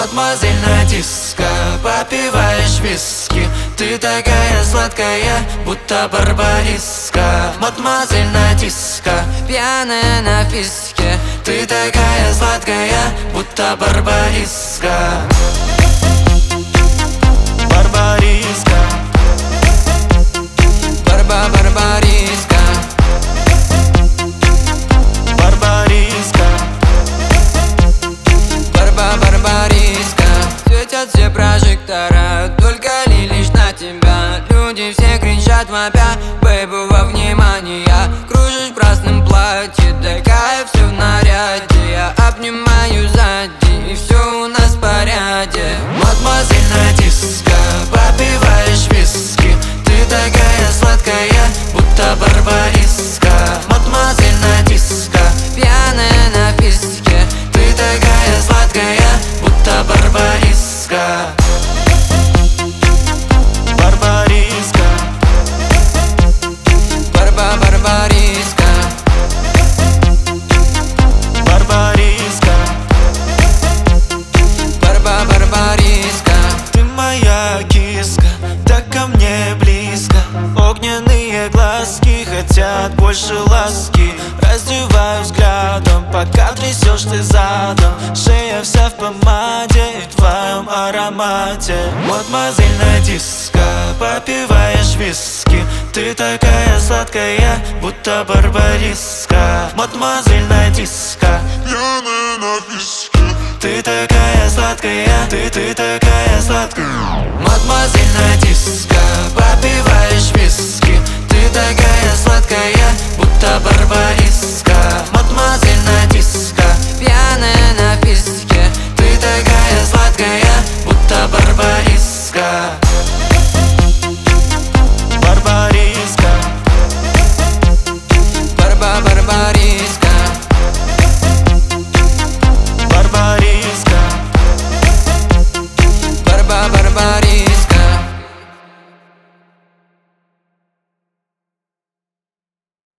Мадемуазель на диско, попиваешь виски. Ты такая сладкая, будто барбариска. Мадемуазель на диско, пьяная на фиске. ты такая сладкая, будто барбариска. Барбариска. Барбариска. Барбариска. Барбариска. Светят все прожектора, только ли лишь на тебя. Люди все кричат вопя, бэйбу во внимание. Кружишь в красном платье, такая все в наряде. Я обнимаю сзади, и все у нас в порядке. Мадемуазель на диско, попиваешь виски. Ты такая сладкая, будто барбариска. Мадемуазель на диско, Пьяная на фиске. ты такая сладкая, будто барбариска. Барбариска. Барбариска. Барбариска. Барбариска. Ты моя киска, так ко мне близко. Огненные глазки хотят больше ласки. Раздеваю взглядом, пока трясешь ты задом. Шея вся в помаде и в твоем аромате. Мадемуазель на диско, попиваешь виски. Ты такая сладкая, будто барбариска. Мадемуазель на диско, пьяная на фиске. ты такая сладкая, ты такая сладкая. Мадемуазель на диско, попиваешь виски. Ты такая сладкая, будто барбариска.